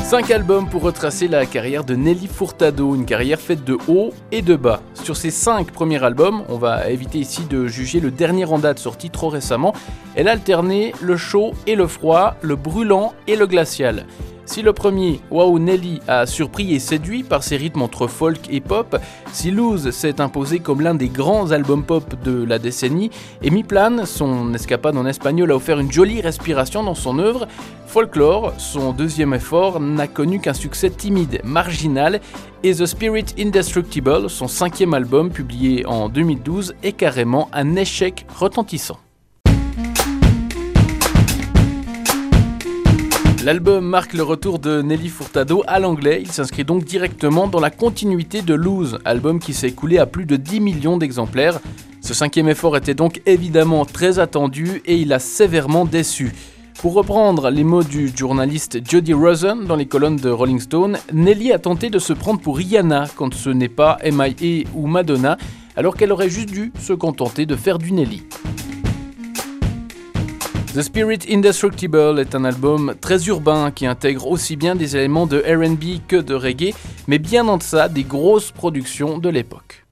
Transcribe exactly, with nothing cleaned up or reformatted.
Cinq albums pour retracer la carrière de Nelly Furtado, une carrière faite de haut et de bas. Sur ces cinq premiers albums, on va éviter ici de juger le dernier en date sorti trop récemment, elle a alterné le chaud et le froid, le brûlant et le glacial. Si le premier, Wow Nelly, a surpris et séduit par ses rythmes entre folk et pop, si Lose s'est imposé comme l'un des grands albums pop de la décennie, et Mi Plan, son escapade en espagnol, a offert une jolie respiration dans son œuvre, Folklore, son deuxième effort, n'a connu qu'un succès timide, marginal, et The Spirit Indestructible, son cinquième album publié en deux mille douze, est carrément un échec retentissant. L'album marque le retour de Nelly Furtado à l'anglais, il s'inscrit donc directement dans la continuité de Lose, album qui s'est écoulé à plus de dix millions d'exemplaires. Ce cinquième effort était donc évidemment très attendu et il a sévèrement déçu. Pour reprendre les mots du journaliste Jody Rosen dans les colonnes de Rolling Stone, Nelly a tenté de se prendre pour Rihanna quand ce n'est pas M I A ou Madonna, alors qu'elle aurait juste dû se contenter de faire du Nelly. The Spirit Indestructible est un album très urbain qui intègre aussi bien des éléments de R and B que de reggae, mais bien en deçà des grosses productions de l'époque.